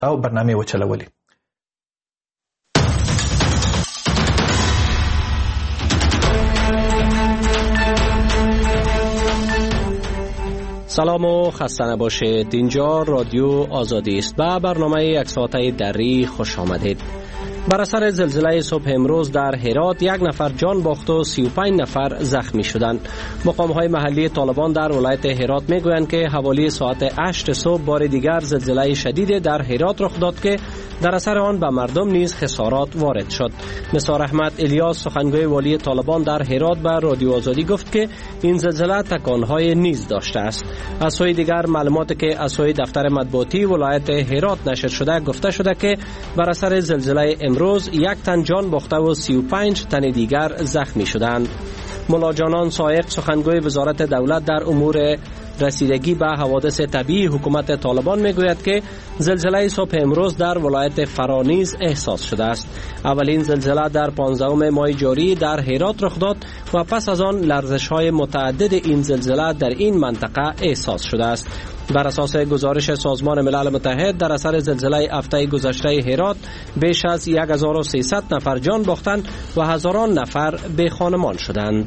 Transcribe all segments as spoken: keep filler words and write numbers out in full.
او برنامه وچلولې. سلام و خسته نباشید. اینجا رادیو آزادی است. به برنامه یک ساعته دری خوش آمدید. بر اثر زلزله صبح امروز در هرات یک نفر جان باخت و سی و پنج نفر زخمی شدند. مقام‌های محلی طالبان در ولایت هرات میگویند که حوالی ساعت هشت صبح بار دیگر زلزله شدید در هرات رخ داد که در اثر آن به مردم نیز خسارات وارد شد. نثار احمد الیاس سخنگوی والی طالبان در هرات به رادیو آزادی گفت که این زلزله تکانهای نیز داشته است. از سوی دیگر معلوماتی که از سوی دفتر مطبوعاتی ولایت هرات نشر شده گفته شده که بر اثر زلزله امروز یک تن جان باخته و سی و پنج تن دیگر زخمی شدند. ملا جانان صائغ سخنگوی وزارت دولت در امور رسیدگی به حوادث طبیعی حکومت طالبان میگوید که زلزله صبح امروز در ولایت فرانیز احساس شده است. اولین زلزله در پانزدهم ماه جاری در هرات رخ داد و پس از آن لرزش‌های متعدد این زلزله در این منطقه احساس شده است. بر اساس گزارش سازمان ملل متحد در اثر زلزله هفته گذشته هرات بیش از هزار و سیصد نفر جان باختند و هزاران نفر بی خانمان شدند.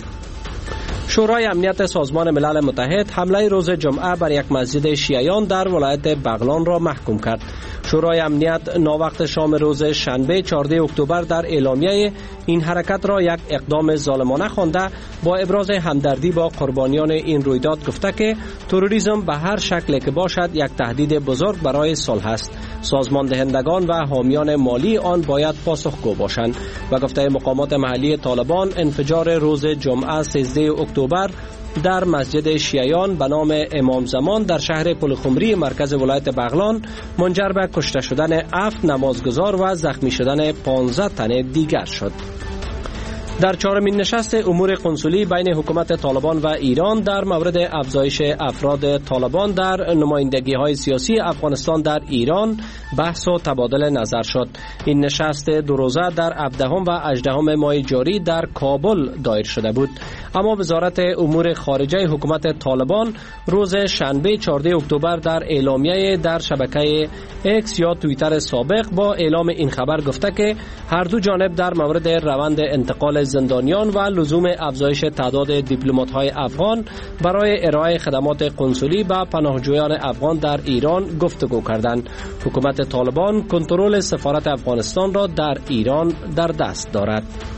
شورای امنیت سازمان ملل متحد حمله روز جمعه بر یک مسجد شیعیان در ولایت بغلان را محکوم کرد. شورای امنیت ناوقت شام روز شنبه چهاردهم اکتبر در اعلامیه این حرکت را یک اقدام ظالمانه خوانده با ابراز همدردی با قربانیان این رویداد گفته که تروریسم به هر شکلی که باشد یک تهدید بزرگ برای صلح است. سازمان دهندگان و حامیان مالی آن باید پاسخگو باشند. و گفته مقامات محلی طالبان انفجار روز جمعه سیزدهم اکتبر در مسجد شیعیان به نام امام زمان در شهر پلخمری مرکز ولایت بغلان منجر به کشته شدن هفت نمازگزار و زخمی شدن پانزده تن دیگر شد. در چهارمین نشست امور کنسولی بین حکومت طالبان و ایران در مورد افزایش افراد طالبان در نمایندگی‌های سیاسی افغانستان در ایران بحث و تبادل نظر شد. این نشست دو روزه در هفدهم و هجدهم ماه جاری در کابل دایر شده بود. اما وزارت امور خارجه حکومت طالبان روز شنبه چهاردهم اکتبر در اعلامیه در شبکه اکس یا توییتر سابق با اعلام این خبر گفته که هر دو جانب در مورد روند انتقال زندانیان و لزوم افزایش تعداد دیپلمات‌های افغان برای ارائه خدمات کنسولی به پناهجویان افغان در ایران گفتگو کردند. حکومت طالبان کنترل سفارت افغانستان را در ایران در دست دارد.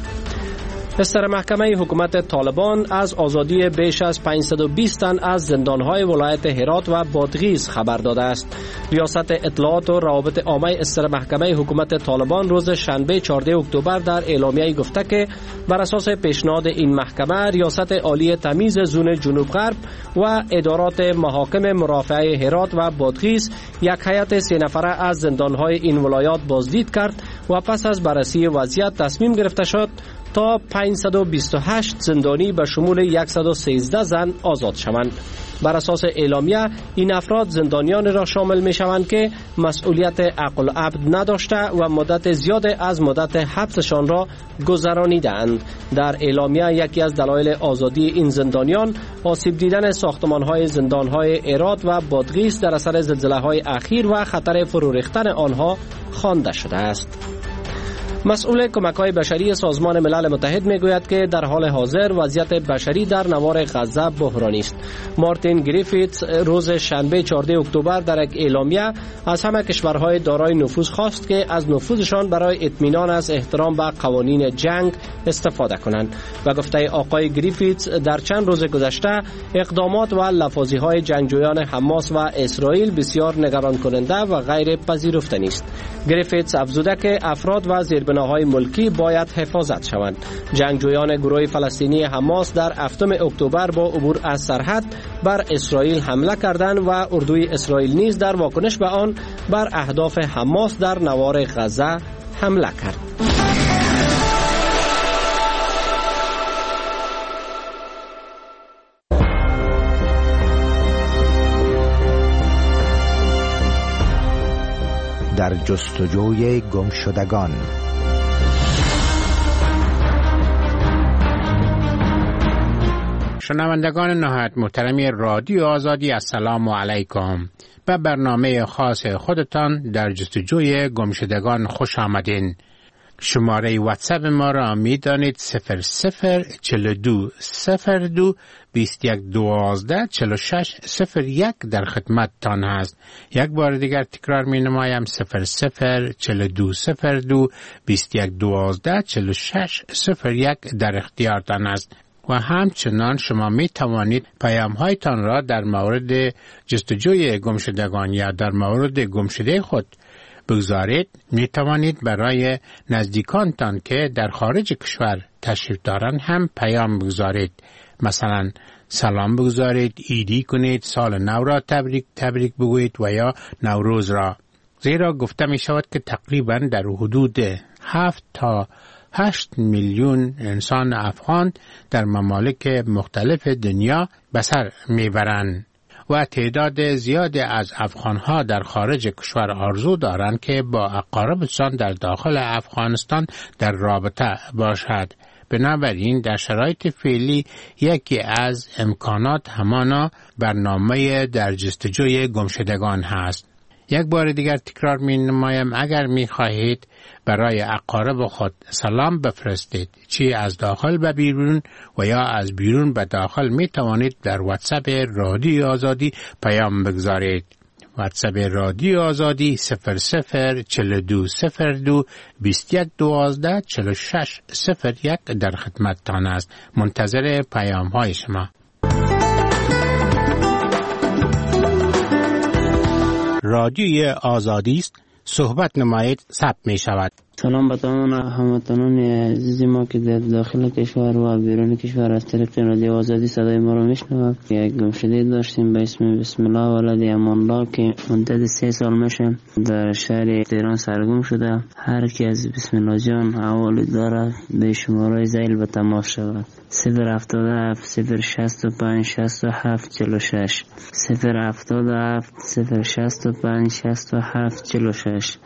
سر محکمه حکومت طالبان از آزادی بیش از پانصد و بیست تن از زندانهای ولایت هرات و بادغیس خبر داده است. ریاست اطلاعات و روابط عامه سر محکمه حکومت طالبان روز شنبه چهاردهم اکتبر در اعلامیه گفته که بر اساس پیشنهاد این محکمه ریاست عالی تمیز زون جنوب غرب و ادارات محاکم مرافعه هرات و بادغیس یک هیئت سه نفره از زندانهای این ولایات بازدید کرد و پس از بررسی وضعیت تصمیم گرفته شد تا پانصد و بیست و هشت زندانی به شمول صد و سیزده زن آزاد شوند. بر اساس اعلامیه این افراد زندانیان را شامل می شوند که مسئولیت عقل و عبد نداشته و مدت زیاد از مدت حبسشان را گذرانیدند. در اعلامیه یکی از دلایل آزادی این زندانیان آسیب دیدن ساختمان‌های زندان‌های هرات و بادغیس در اثر زلزله‌های اخیر و خطر فرو ریختن آنها خوانده شده است. مسئول کمک‌های بشری سازمان ملل متحد میگوید که در حال حاضر وضعیت بشری در نوار غزه بحرانی است. مارتین گریفیتس روز شنبه چهاردهم اکتبر در یک اعلامیه از همه کشورهای دارای نفوذ خواست که از نفوذشان برای اطمینان از احترام به قوانین جنگ استفاده کنند و گفته آقای گریفیتس در چند روز گذشته اقدامات و لفاظی‌های جنگجویان حماس و اسرائیل بسیار نگران کننده و غیر پذیرفتنی است. گریفیتس افزوده که افراد و زیربناهای ملکی باید حفاظت شوند. جنگجویان گروه فلسطینی حماس در هفتم اکتبر با عبور از سرحد بر اسرائیل حمله کردند و اردوی اسرائیل نیز در واکنش به آن بر اهداف حماس در نوار غزه حمله کرد. در جستجوی گمشدگان. شنوندگان نهایت محترم رادیو آزادی، السلام علیکم. به برنامه خاص خودتان در جستجوی گمشدگان خوش آمدین. شماره واتساپ ما را می دانید صفر صفر چل دو صفر دو بیست یک دوازده چل و شش صفر یک در خدمت تان هست. یک بار دیگر تکرار می نمایم صفر صفر چل دو صفر دو بیست یک دوازده چل و شش صفر یک در اختیار تان است. و همچنان شما می توانید پیام هایتان را در مورد جستجوی گمشدگان یا در مورد گمشده خود بگذارید. می توانید برای نزدیکانتان که در خارج کشور تشریف دارند هم پیام بگذارید. مثلا سلام بگذارید، ایدی کنید، سال نو را تبریک تبریک بگویید و یا نوروز را. زیرا گفته می شود که تقریبا در حدود هفت تا هشت میلیون انسان افغان در ممالک مختلف دنیا به سر میبرند و تعداد زیادی از افغانها در خارج کشور آرزو دارند که با اقاربشان در داخل افغانستان در رابطه باشد. بنابراین در شرایط فعلی یکی از امکانات همانا برنامه در جستجوی گمشدگان هست. یک بار دیگر تکرار می نمایم اگر می خواهید برای اقارب خود سلام بفرستید، چی از داخل به بیرون و یا از بیرون به داخل، می توانید در واتساپ رادیو آزادی پیام بگذارید. واتساپ رادیو آزادی صفر صفر چل دو صفر دو بیست یک دوازده چل و شش صفر یک در خدمت تان است. منتظر پیام های شما. رادیوی آزادی است. صحبت نمایید ثبت می شود. سلام به تمام هموطنان عزیز ما که در داخل کشور و بیرون کشور از طریق رادیو آزادی صدای ما را میشنوند. یک گمشده داشتیم به اسم بسم الله ولد امان الله که مدت سه سال میشه در شهر تهران سرگم شده. هر کی از بسم الله جان احوالی دارد به شماره زیل به تماس شود. صفر هفتاد هفت صفر شصت و پنج شصت و هفت چل و شش صفر هفتاد هفت صفر شصت و پنج شصت و هفت چل و شش.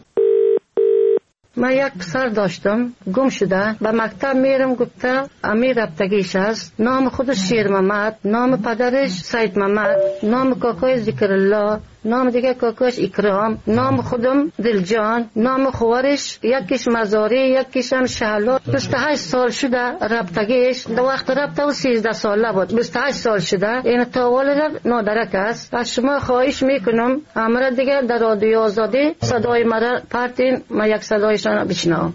من یک پسر داشتم گم شده، به مکتب میرم گفته امیر رفتگیش است. نام خودش شیر محمد، نام پدرش سید محمد، نام کاکای ذکر الله، نام دیگه کاکاش اکرام، نام خودم دلجان، نام خوارش یکیش مزاری یکیش هم شهلا. بیست و هشت سال شده رفتگیش. در وقت رفته و سیزده ساله بود. بیست و هشت سال شده. این تاول نادرک است. از شما خواهش میکنم امر دیگه در رادیو آزادی صدای مرا پرتین، ما یک صدایشان بشنوم.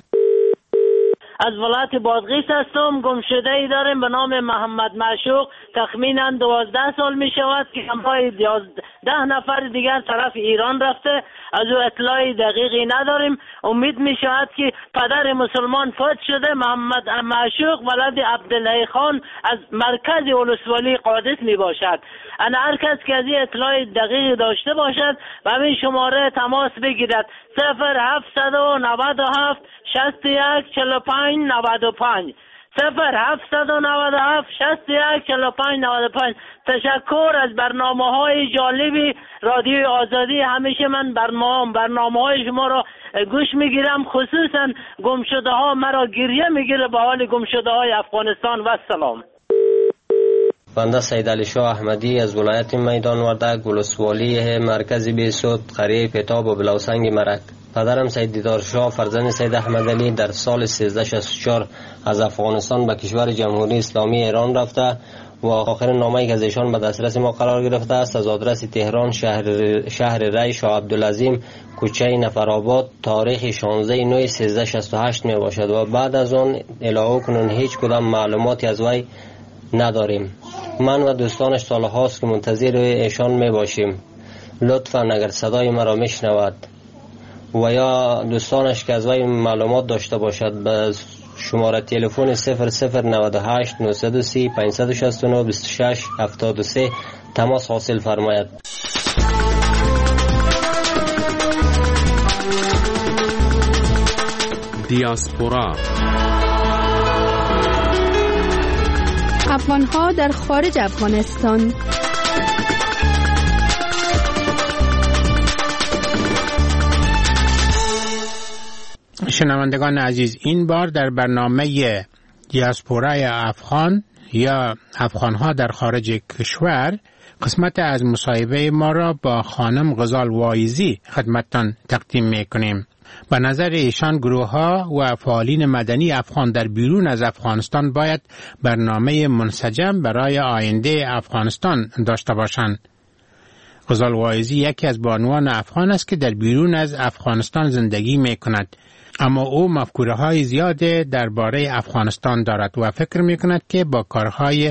از ولایت بادغیس هستم. گمشده ای داریم به نام محمد معشوق. تخمینا دوازده سال می شود که همراه ده نفر دیگر طرف ایران رفته. از او اطلاعی دقیقی نداریم. امید می شود که پدر مسلمان فوت شده. محمد معشوق ولد عبدالله خان از مرکز ولسوالی قادس می باشد. انا هر کس که از این اطلاعی دقیقی داشته باشد و همین شماره تماس بگیرد. صفر هفتصد و نود و هفت شصت و یک چهل و پنج نود و پنج صفر هفتصد و نود و هفت شصت و یک چهل و پنج نود و پنج. تشکر از برنامه های جالبی رادیو آزادی. همیشه من برنامه برنامه های شما را گوش میگیرم، خصوصا گمشده ها مرا گریه میگیره به حال گمشده های افغانستان. و سلام. بنده سید علی شاه احمدی از ولایت میدان وردک ولسوالی مرکز بیسود قریه پتاب و بلاوسنگ مرک. پدرم سید دیدار شاه فرزند سید احمد علی در سال سیزده شصت و چهار از افغانستان به کشور جمهوری اسلامی ایران رفته و آخر نامه‌ای که از ایشان به دسترس ما قرار گرفته است از آدرس تهران شهر شهر ری شاه عبدالعظیم کوچه نفرآباد تاریخ شانزده نوامبر سیزده شصت و هشت می باشد و بعد از آن الهه کنون هیچ کدام معلوماتی از وی نداریم. من و دوستانش سالهاست که منتظر ایشان می باشیم. لطفاً اگر صدای مرا میشنود و یا دوستانش که از وی معلومات داشته باشد به شماره تلفن صفر صفر نود و هشت نهصد و سی پانصد و شصت و نه بیست و شش هفتاد و سه تماس حاصل فرماید. دیاسپورا افغان‌ها در خارج افغانستان. شنوندگان عزیز، این بار در برنامه دیاسپورای افغان یا افغان‌ها در خارج کشور قسمت از مصاحبه ما را با خانم غزال وایزی خدمتتان تقدیم میکنیم. به نظر ایشان گروه ها و فعالین مدنی افغان در بیرون از افغانستان باید برنامه منسجم برای آینده افغانستان داشته باشند. غزال وایزی یکی از بانوان افغان است که در بیرون از افغانستان زندگی می کند، اما او مفکوره های زیاده درباره افغانستان دارد و فکر می کند که با کارهای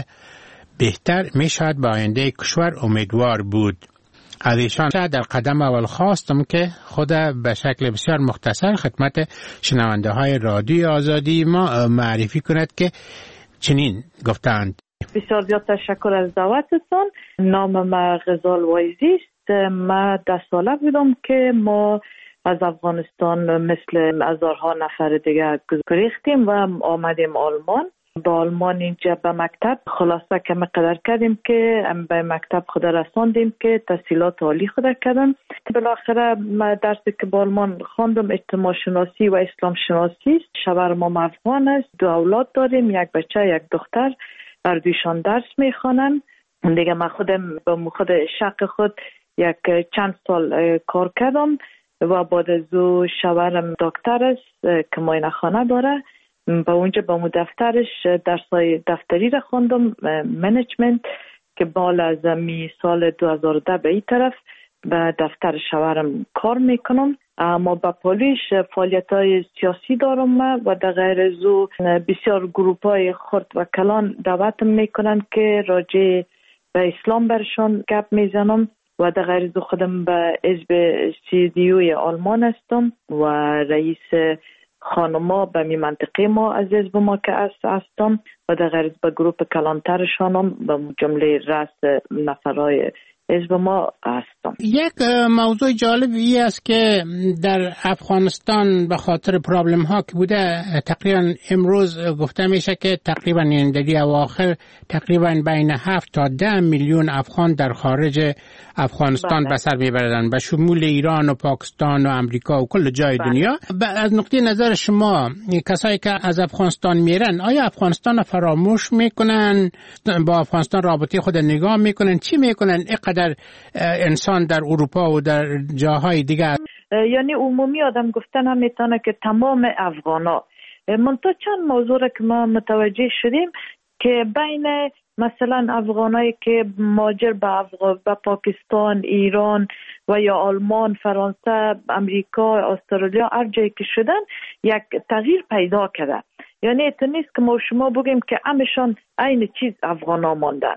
بهتر می شود به آینده کشور امیدوار بود. از ایشان در قدم اول خواستم که خود به شکل بسیار مختصر خدمت شنونده های رادیو آزادی ما معرفی کند که چنین گفتند. بسیار زیاد تشکر از دعوتتان. نام ما غزال وایزی است. ما ده ساله بودم که ما از افغانستان مثل هزارها نفر دیگه گریختیم و آمدیم آلمان. با آلمان اینجا به مکتب خلاصه که مقدر کردیم که به مکتب خود رساندیم که تحصیلات عالی خود کردم. بالاخره ما درسی که با آلمان خواندم اجتماع شناسی و اسلام شناسی است. شوهر ما افغان است. دو اولاد داریم، یک بچه یک دختر. هر دویشان درس میخوانن. دیگه من خودم با خود شق خود یک چند سال کار کردم و بعد از او شوهرم دکتر است که معاینه خانه داره. با اونجا با مو دفترش درسای دفتری را خواندم، منیجمنت، که بالا از می سال دو هزار و ده به این طرف به دفتر شوهرم کار میکنم. اما با پولیش فعالیت های سیاسی دارم و در غیر از او بسیار گروپ های خرد و کلان دعوتم میکنن که راجع به اسلام برشان گپ میزنم و در غیر از او خودم به حزب سی دی اوی آلمان هستم و رئیس خانما به می منطقه ما از حزب ما که هستم و در غیر از به گروپ کلانترشانم به جمله رأس نفرهای حزب ما هستم. یک موضوع جالبی است که در افغانستان به خاطر پرابلم ها که بوده تقریبا امروز گفته میشه که تقریبا این در اواخر تقریبا بین هفت تا ده میلیون افغان در خارج افغانستان به سر میبردن، به شمول ایران و پاکستان و امریکا و کل جای بله. دنیا. از نقطه نظر شما کسایی که از افغانستان میرن آیا افغانستان فراموش میکنن؟ با افغانستان رابطه خود نگاه میکنن؟ چی میکنن؟ در انسان در اروپا و در جاهای دیگر، یعنی عمومی آدم گفتن هم میتونه که تمام افغانا. منتها چند موضوع را که ما متوجه شدیم که بین مثلا افغانایی که مهاجر به افغان به پاکستان، ایران و یا آلمان، فرانسه، امریکا، استرالیا هر جایی که شدن یک تغییر پیدا کرده. یعنی ات نیست که ما شما بگیم که همشان عین چیز افغانا ماندن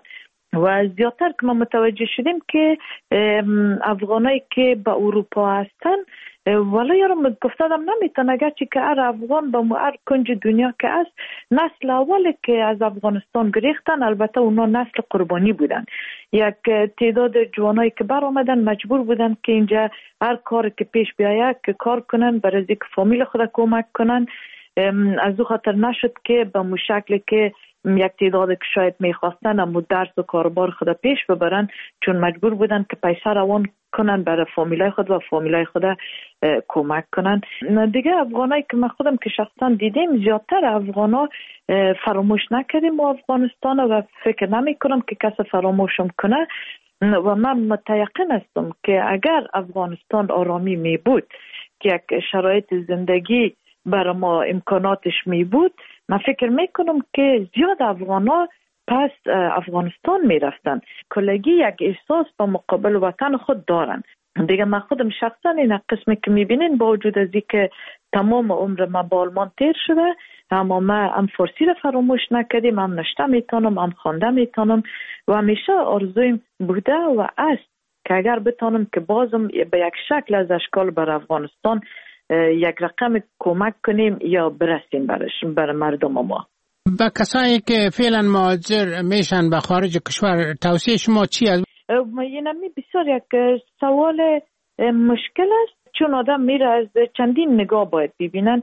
و زیادتر که ما متوجه شدیم که افغانایی که به اروپا هستن ولی یارم گفتادم نمیتون اگرچه که هر افغان به هر کنج دنیا که است نسل اولی که از افغانستان گریختن، البته اونا نسل قربانی بودن. یک تعداد جوانایی که بر آمدن مجبور بودن که اینجا هر کار که پیش بیاید که کار کنن برای اینکه فامیل خود کمک کنن. از او خاطر نشد که به مو شکل که یک تعداد که شاید میخواستن اما درس و کاربار خود پیش ببرن، چون مجبور بودن که پیسه روان کنن برای فامیلای خود و فامیلای خود کمک کنن. دیگه افغانایی که من خودم که شخصا دیدیم زیادتر افغانا فراموش نکردیم و افغانستان و فکر نمی کنم که کس فراموشم کنه و من متیقن هستم که اگر افغانستان آرامی می بود که یک شرایط زندگی برای ما امکاناتش می بود، من فکر میکنم که زیاد افغانا پس افغانستان میرفتن. کلگی یک احساس با مقابل وطن خود دارن. دیگه من خودم شخصا این قسمی که میبینین با وجود از اینکه تمام عمر ما با آلمان تیر شده، اما ما هم فارسی رو فراموش نکردیم، هم نشته میتونم، هم خوانده میتونم و همیشه آرزویم بوده و است که اگر بتونم که بازم به یک شکل از اشکال بر افغانستان یک رقم کمک کنیم یا برسیم برش بر مردم ما. با کسایی که فعلا مهاجر میشن به خارج کشور توصیه شما چی است؟ اینمی بسیار یک سوال مشکل است، چون آدم میره از چندین نگاه باید ببینن.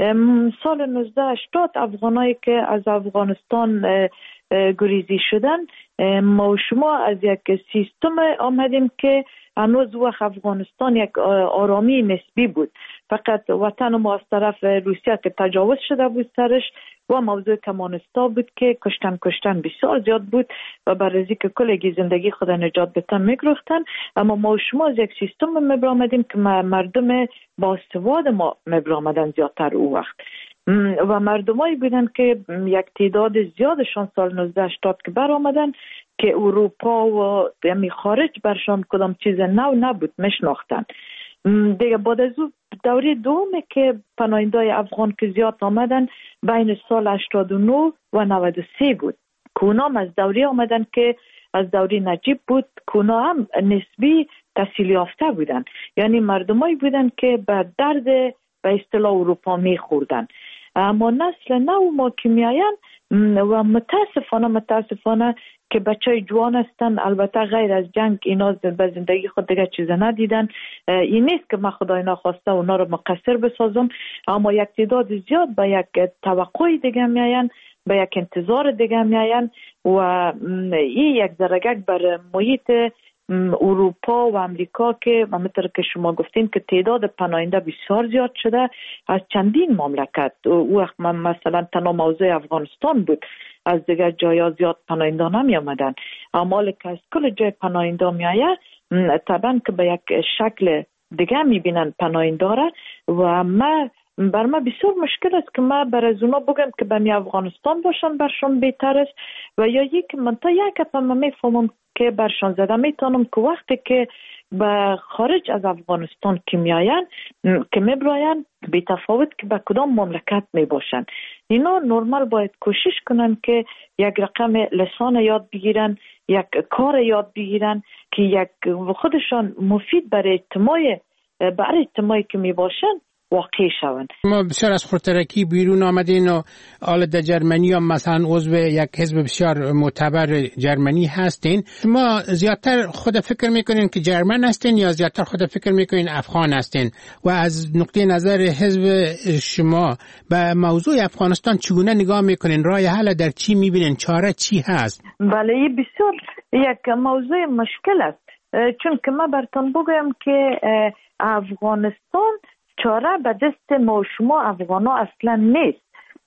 سال نوزده هشتاد افغانایی که از افغانستان گریزی شدن، ما و شما از یک سیستم آمدیم که هنوز وقت افغانستان یک آرامی نسبی بود. فقط وطن ما از طرف روسیه که تجاوز شده بود سرش و موضوع کمانستا بود که کشتن کشتن بسیار زیاد بود و برای که کلگی زندگی خود نجات بتن میگرفتن. اما ما شما از یک سیستم میبرامدیم که مردم با سواد ما میبرامدن زیادتر او وقت و مردمایی بودن که یک تعداد زیادشان سال نوزده هشتاد که بر آمدن که اروپا و یعنی خارج برشان کدام چیز نو نبود میشناختن. دیگه بعد از دوره دومه که پناهنده‌های افغان که زیاد آمدن بین سال هشتاد و نه و نود و سه بود که اونا از دوره آمدن که از دوره نجیب بود که اونا هم نسبی تحصیل یافته بودن، یعنی مردمایی بودن که به درد به اصطلاح اروپا میخوردن. اما نسل نو ما که میاین و متاسفانه متاسفانه که بچه جوان هستن، البته غیر از جنگ اینا به زندگی خود دیگه چیز ندیدن. این نیست که من خدای نخواسته اونا رو مقصر بسازم، اما یک تعداد زیاد به یک توقع دیگه میاین، به یک انتظار دیگه میاین و این یک درگک بر محیط اروپا و امریکا که همونطور که شما گفتین که تعداد پناهنده بسیار زیاد شده از چندین مملکت. او وقت مثلا تنها موضوع افغانستان بود، از دیگر جایا زیاد پناهنده نمی آمدن، اما که از کل جای پناهنده می آید طبعا که به یک شکل دیگه می بینن پناهنده را و ما بر ما بسیار مشکل است که ما بر از اونا بگم که به افغانستان باشن برشان بهتر است و یا یک من تا یک اپا ما میفهمم که برشان زده میتونم که وقتی که به خارج از افغانستان که میاین که میبراین بی تفاوت که به کدام مملکت میباشن، اینا نرمال باید کوشش کنن که یک رقم لسان یاد بگیرن، یک کار یاد بگیرن که یک خودشان مفید برای اجتماع برای اجتماعی که میباشن واقع شوند. ما بسیار از خودترکی بیرون آمدین و حالا در جرمنی هم مثلا عضو یک حزب بسیار معتبر جرمنی هستین. ما زیادتر خود فکر میکنین که جرمن هستین یا زیادتر خود فکر میکنین افغان هستین و از نقطه نظر حزب شما به موضوع افغانستان چگونه نگاه میکنین؟ راه حل در چی میبینین؟ چاره چی هست؟ بله بسیار یک موضوع مشکل است، چون که ما براتون بگویم که افغانستان چاره به دست ما شما افغانا اصلا نیست.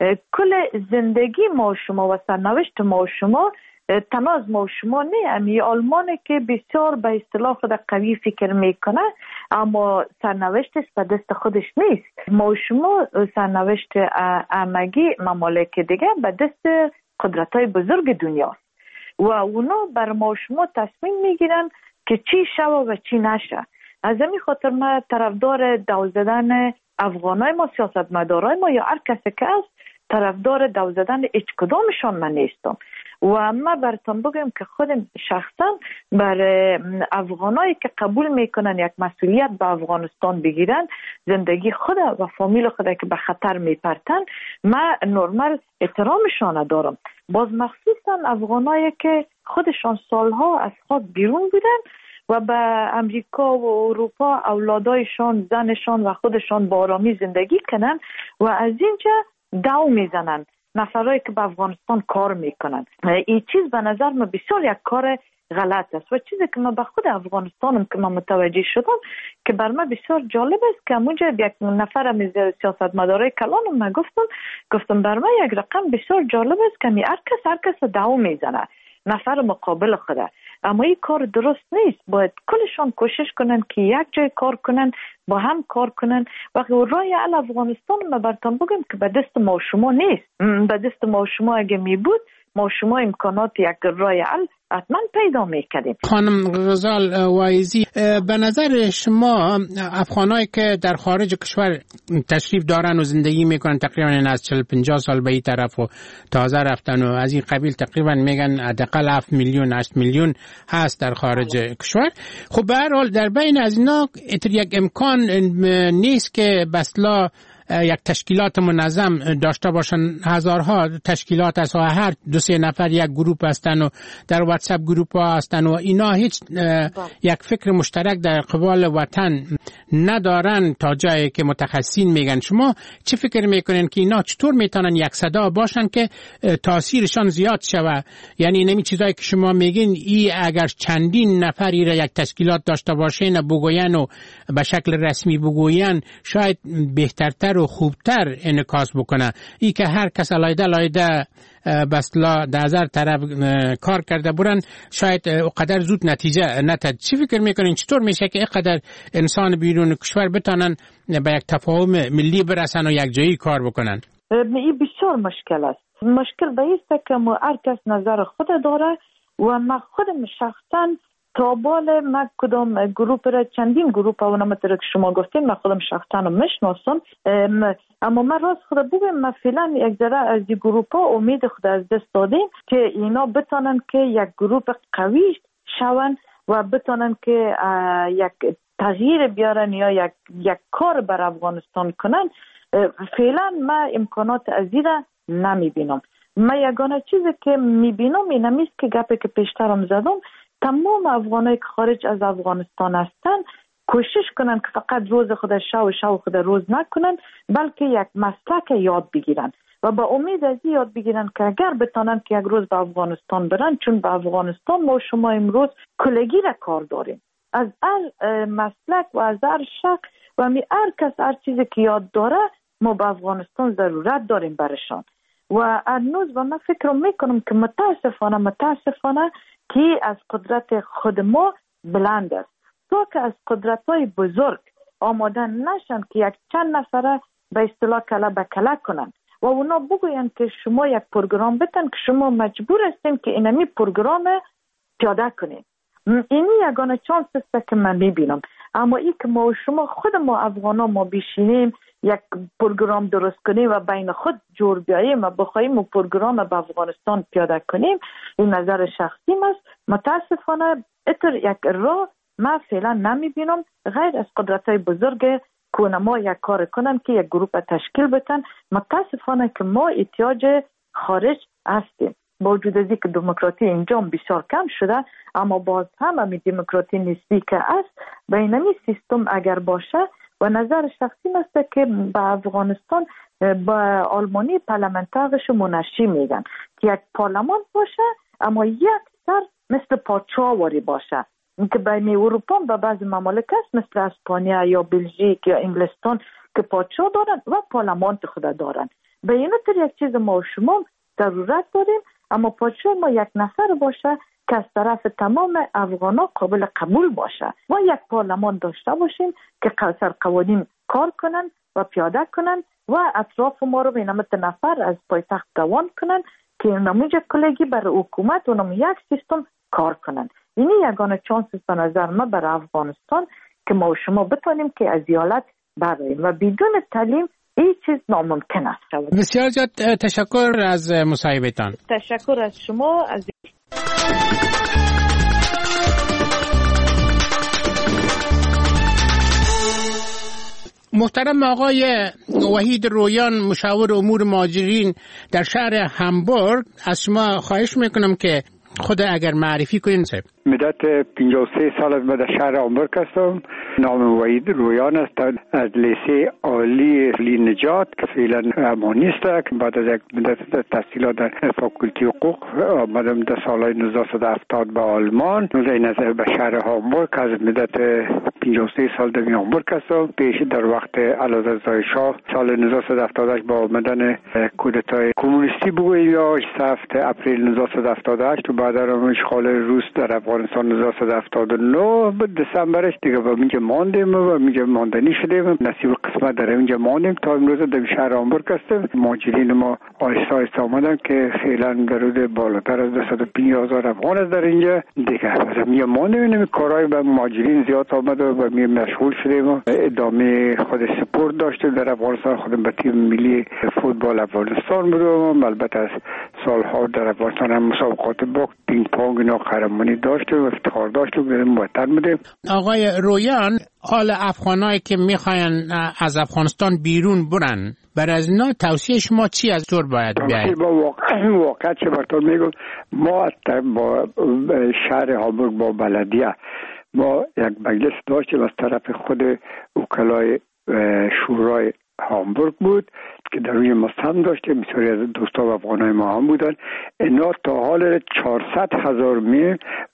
کل زندگی ما شما و سرنوشت ما شما تنها از ما شما نه، امی آلمانه که بسیار به اصطلاح خود قوی فکر میکنه اما سرنوشتش به دست خودش نیست. ما شما سرنوشت همگی ممالک دیگه به دست قدرت‌های بزرگ دنیا و اونا بر ما شما تصمیم میگیرن که چی شوه و چی نشه. از همین خاطر ما طرفدار دو زدن افغانای ما، سیاستمدارای ما یا هر کسی که است طرفدار دو زدن هیچ کدامشان من نیستم و ما براتون بگم که خودم شخصا بر افغانایی که قبول میکنن یک مسئولیت به افغانستان بگیرن، زندگی خود و فامیل خود که به خطر میپرتن، ما نرمال احترامشان دارم. باز مخصوصا افغانایی که خودشان سالها از خاک بیرون بودن و به امریکا و اروپا اولادایشان، زنشان و خودشان با آرامی زندگی کنن و از اینجا دو میزنن نفرایی که به افغانستان کار میکنن. این چیز به نظر من بسیار یک کار غلط است و چیزی که من به خود افغانستانم که من متوجه شدم که بر من بسیار جالب است که اونجا یک نفر از سیاستمدارای کلانم من گفتم گفتم بر من یک رقم بسیار جالب است که هر کس هر کس دو میزنه نفر مقابل خوده، اما این کار درست نیست. باید کلشان کوشش کنن که یک جای کار کنن، با هم کار کنن و راه حل افغانستان ما براتون بگم که به دست ما شما نیست. به دست ما شما اگه می بود ما شما امکانات یک راه حل حتما پیدا میکردیم. خانم غزال وایزی، به نظر شما افغانایی که در خارج کشور تشریف دارن و زندگی میکنن تقریبا از چهل پنجاه سال به این طرف و تازه رفتن و از این قبیل تقریبا میگن حداقل هفت میلیون هشت میلیون هست در خارج کشور، خب به هر حال در بین از اینا یک امکان نیست که بسلا یک تشکیلات منظم داشته باشن؟ هزارها تشکیلات هست و هر دو سه نفر یک گروپ هستن و در واتساپ گروپ ها هستن و اینا هیچ یک فکر مشترک در قبال وطن ندارن تا جایی که متخصصین میگن. شما چه فکر میکنین که اینا چطور میتونن یک صدا باشن که تاثیرشان زیاد شوه؟ یعنی نمی چیزایی که شما میگین ای اگر چندین نفری را یک تشکیلات داشته باشین بگوین و به شکل رسمی بگوین شاید بهترتر و خوبتر انعکاس بکنه. ای که هر کس علایده علایده بسلا در هزار طرف کار کرده برن شاید قدر زود نتیجه نتد. چی فکر میکنین چطور میشه که اینقدر انسان بیرون کشور بتانن به یک تفاهم ملی برسن و یک جایی کار بکنن؟ این بسیار مشکل است. مشکل به ایسته که هر کس نظر خود داره و من خودم شخصا تا بال من کدام گروپ را چندین گروپ و نمطور که شما گفتین من خودم شخصا رو میشناسم، اما من راست خود بگم من فعلا یک ذره از این گروپ ها امید خود از دست دادیم که اینا بتانن که یک گروپ قوی شون و بتانن که یک تغییر بیارن یا یک یک کار بر افغانستان کنن. فعلا من امکانات از این را نمیبینم. من یگانه چیزی که میبینم این همیست که گپی که پیشترم زدم، تمام افغانایی که خارج از افغانستان هستن کوشش کنن که فقط روز خود شو شو خود روز نکنن، بلکه یک مسلک یاد بگیرن و با امید از این یاد بگیرن که اگر بتانن که یک روز به افغانستان برن، چون به افغانستان ما شما امروز کلگی را کار داریم، از هر مسلک و از هر شک و می هر کس هر چیزی که یاد داره ما به افغانستان ضرورت داریم برشان. و هنوز و من فکر میکنم که متاسفانه متاسفانه که از قدرت خود ما بلند است تا که از قدرت های بزرگ آماده نشن که یک چند نفره به اصطلاح کله به کله کنن و اونا بگوین که شما یک پروگرام بتن که شما مجبور هستیم که اینمی پروگرام پیاده کنید. اینی یگانه چانس است که من میبینم. اما ای که ما و شما خود ما افغانا ما بشینیم یک پروگرام درست کنیم و بین خود جور بیاییم و بخوایم و پروگرام به افغانستان پیاده کنیم، این نظر شخصی است. متاسفانه اتر یک راه ما فعلا نمیبینم غیر از قدرت های بزرگ که ما یک کار کنن که یک گروه تشکیل بتن. متاسفانه که ما احتیاج خارج هستیم. با وجود از اینکه دموکراسی اینجا بسیار کم شده، اما باز هم همین دموکراسی نسبی که است به اینمی سیستم اگر باشه و نظر شخصی است که به افغانستان با آلمانی پارلمانترش منشی میگن که یک پارلمان باشه اما یک سر مثل پادشاهواری باشه، که بین اروپا به بعض ممالک است مثل اسپانیا یا بلژیک یا انگلستان که پادشاه دارن و پارلمان خود دارن. به این طور یک چیز ما و شما ضرورت داریم، اما پادشاه ما یک نفر باشه که از طرف تمام افغانا قابل قبول باشه و یک پارلمان داشته باشیم که سر قوانین کار کنن و پیاده کنن و اطراف ما رو به نمت نفر از پایتخت دوان کنن که نموجه کلگی بر حکومت و نمو یک سیستم کار کنن. اینی یگانه چانس به نظر ما بر افغانستان که ما و شما بتونیم که از ایالت براییم و بدون تعلیم این چیز ناممکن است. بسیار زیاد تشکر از مصاحبهتان. تشکر از شما. از محترم آقای وحید رویان، مشاور امور مهاجرین در شهر همبورگ، از شما خواهش میکنم که خود اگر معرفی کنین. صاحب مدت پنجاه و سه سال از در شهر همبورگ هستم. نام وحید رویان است. از لیسه عالی لی نجات که فعلا امانیست است. بعد از یک مدت تحصیلات در فاکولتی حقوق آمدم در سال نوزده هفتاد به آلمان. نوزده نظر به شهر همبورگ از مدت پنجاه و سه سال در همبورگ هستم. پیش در وقت علازر شاه سال نوزده هفتاد و هشت با آمدن کودتای کمونیستی بگوییم یا هفت اپریل نوزده هفتاد و هشت و بعد از اشغال روس در افغانستان نوزده هفتاد و نه به دسامبرش دیگه با اینجا ماندیم و اینجا ماندنی شدیم. نصیب قسمت در اینجا ماندیم تا امروز در شهر همبورگ هستیم. مهاجرین ما آهسته آهسته آمدن که فعلا در حدود بالاتر از دویست و پنجاه هزار افغان است در اینجا دیگه. از اینجا ماندیم. این کارهای به مهاجرین زیاد آمد و به می مشغول شدیم و ادامه خود سپورت داشتیم در افغانستان. خودم به تیم ملی فوتبال افغانستان بودم. البته از سالها در افغانستان هم مسابقات باک پینگ پونگ اینا قهرمانی داشتیم و افتخار داشتیم به وطن بودیم. آقای رویان، حال افغانایی که میخواین از افغانستان بیرون برن، بر از اینا توصیه شما چی از طور باید بیاید؟ با واقع واقع چه براتون میگم، ما با شهر همبورگ با بلدیه ما یک مجلس داشتیم از طرف خود وکلای شورای هامبورگ بود که در روی مستم داشتیم، بسیاری از دوستا و افغانای ما هم بودن. اینا تا حال چهارصد هزار میل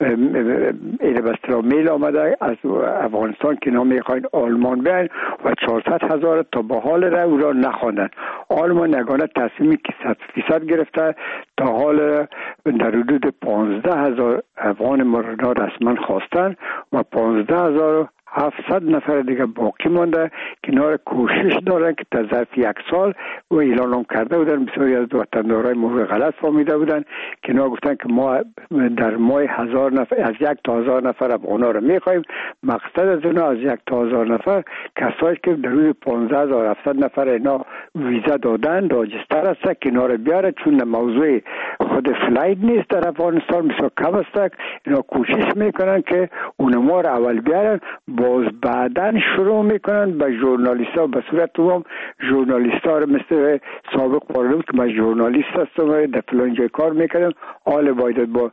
ایده بسترا میل آمده از افغانستان که اینا میخواین آلمان بیاین و چهارصد هزار تا به حال را او را نخواندن. آلمان یگانه تصمیمی که صد فیصد گرفته تا حال در حدود پانزده هزار افغان ما را رسما خواستن و پانزده هزار هفتصد نفر دیگه باقی مانده که اینا کوشش دارن که تا ظرف یک سال و اعلان کرده بودن. بسیاری از وطندارای ما غلط فهمیده بودن که اینا گفتن که ما در ماه هزار نفر از یک تا هزار نفر افغانا رو میخوایم. مقصد از اینا از یک تا هزار نفر کسایی که در روی پانزده هزار و هفتصد نفر اینا ویزا دادن راجستر هست که اینا رو بیاره، چون موضوع خود فلایت نیست در افغانستان بسیار کم است. اینا کوشش میکنن که اونما رو اول بیارن، باز بعدن شروع میکنن به ژورنالیست ها به صورت عموم ژورنالیست ها رو مثل سابق قرار بود که من ژورنالیست هستم در فلان جای کار میکنم، حال باید با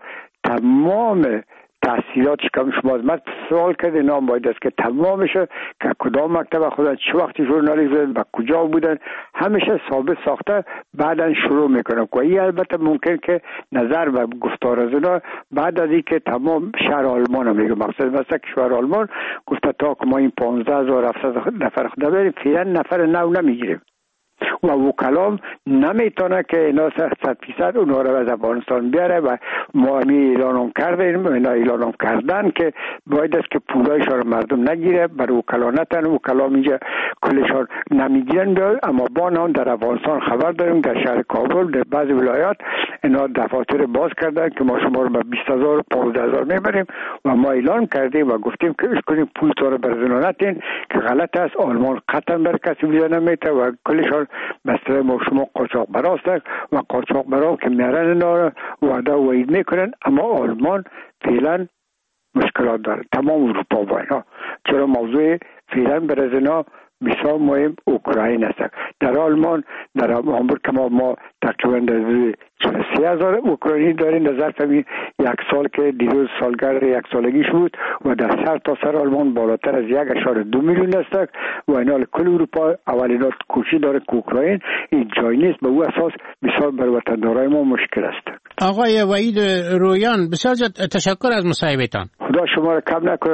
تمام تحصیلاتش که شما از من سوال کرده نام باید است که تمامشه که کدام مکتب خودن چه وقتی ژورنالیست بودن و کجا بودن همیشه ثابت ساخته بعدن شروع میکنم. و این البته ممکن که نظر و گفتار از اینا بعد از اینکه تمام شهر آلمان رو میگه، مقصد مثلا که شهر آلمان گفته تا که ما این پانزده هزار و هفتصد نفر خدا بریم فعلا نفر نو نمیگیریم و وکلام نمیتونه که اینا صد فیصد اونها رو از افغانستان بیاره و ما همی اعلان کردیم اینا اعلان کردن که باید است که پولایشان رو مردم نگیره، برای وکلا نتن وکلام اینجا کلشان نمیگیرن بیاد. اما با نان در افغانستان خبر داریم در شهر کابل در بعض ولایات اینا دفاتر باز کردن که ما شما رو به بیست هزار و پانزده هزار میبریم و ما اعلان کردیم و گفتیم که اش کنیم پول تو رو برزنو نتین که غلط است. آلمان قطعا بر کسی ویزا نمیته و کلشان مثلا ما شما قاچاق براست و قاچاق برا که میارن اینا وعده و وعید میکنن. اما آلمان فعلا مشکلات داره، تمام اروپا با اینا، چرا موضوع فعلا برای اینا بسیار مهم اوکراین است. در آلمان در هامبورگ که ما, ما تقریبا چهل و سه هزار اوکراینی داریم در ظرف یک سال که دیروز سالگرد یک سالگیش بود و در سر تا سر آلمان بالاتر از یک اشاره دو میلیون است و اینا کل اروپا اولینا کوشش داره که اوکراین این جای نیست. به او اساس بسیار بر وطندارای ما مشکل است. آقای وحید رویان بسیار تشکر از مصاحبهتان. خدا شما را کم نکنه.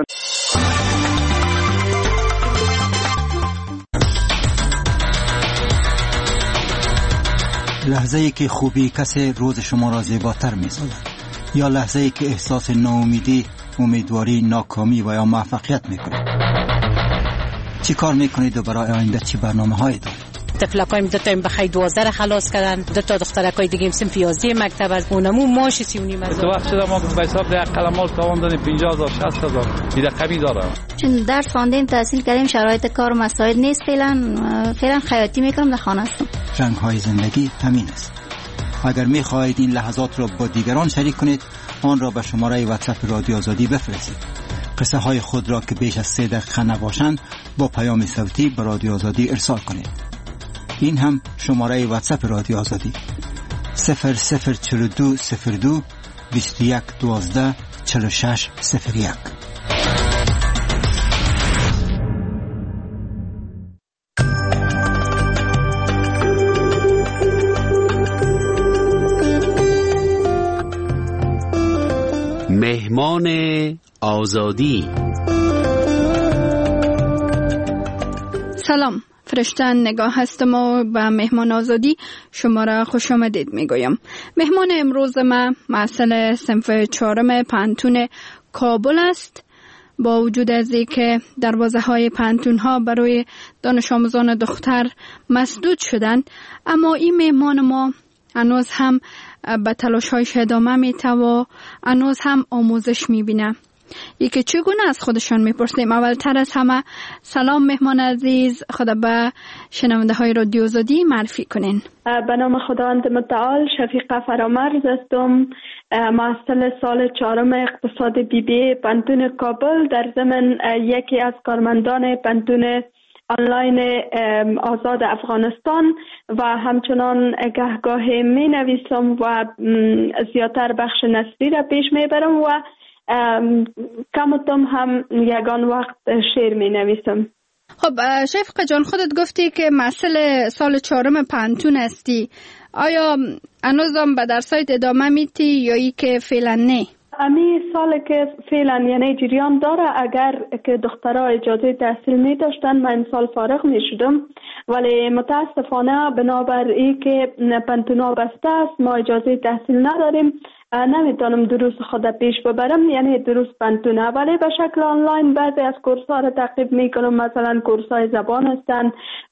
لحظه ای که خوبی کسی روز شما را زیباتر می سازد یا لحظه ای که احساس ناامیدی، امیدواری، ناکامی و یا موفقیت می کنید. چی کار می کنید و برای آینده چی برنامه هایی دارید؟ تفلکایم دو تا بخیر دوازده را خلاص کردن، دو تا دخترکای دیگه سنف یازده مکتب از اونمو ماش سی و نیم از تو وقت شده ما به حساب ده قلمال تاوان دادیم پنجاه هزار شصت هزار دیده قوی داره. چون درس خواندیم تحصیل کردیم شرایط کار مساعد نیست، فعلا فعلا خیاطی میکنم در خانه هستم. رنگ های زندگی همین است. اگر می خواهید این لحظات را با دیگران شریک کنید آن را به شماره واتساپ رادیو آزادی بفرستید. قصه های خود را که بیش از سه دقیقه نباشند با پیام صوتی به رادیو آزادی ارسال کنید. این هم شماره واتساپ رادیو آزادی صفر صفر چهل و دو صفر دو بیست و یک دوازده چهل و شش صفر یک. مهمان آزادی. سلام، فرشتن نگاه هستم و به مهمان آزادی شما را خوش آمدید میگویم. مهمان امروز ما محصل صنف چهارم پانتون کابل است. با وجود از اینکه دروازه های پانتون ها برای دانش آموزان دختر مسدود شدند، اما این مهمان ما هنوز هم به تلاش هایش ادامه میده و هنوز هم آموزش میبینه. یکی چگونه از خودشان میپرسیم. اولتر از همه سلام مهمان عزیز، خدا به شنونده های رادیو آزادی معرفی کنین. به نام خداوند متعال، شفیقه فرامرز هستم، محصل سال چهارم اقتصاد بی بی پانتون کابل، در ضمن یکی از کارمندان پانتون آنلاین آزاد افغانستان و همچنان گهگاه می نویسم و زیادتر بخش نثری را پیش می برم و کمتم هم یگان وقت شعر می نویسم. خب شفقه جان، خودت گفتی که محصل سال چهارم پانتون هستی. آیا هنوزم به درسایت ادامه میتی یا ای که فعلا نه؟ امی سال که فعلا یعنی جریان داره، اگر که دخترها اجازه تحصیل می داشتن من سال فارغ می شدم، ولی متاسفانه بنابر ای که پانتونا بسته است ما اجازه تحصیل نداریم، نمیتونم دروس خود پیش ببرم، یعنی دروس پانتونه، ولی به شکل آنلاین بعضی از کورس ها را تعقیب میکنم. مثلا کورس های زبان هستند،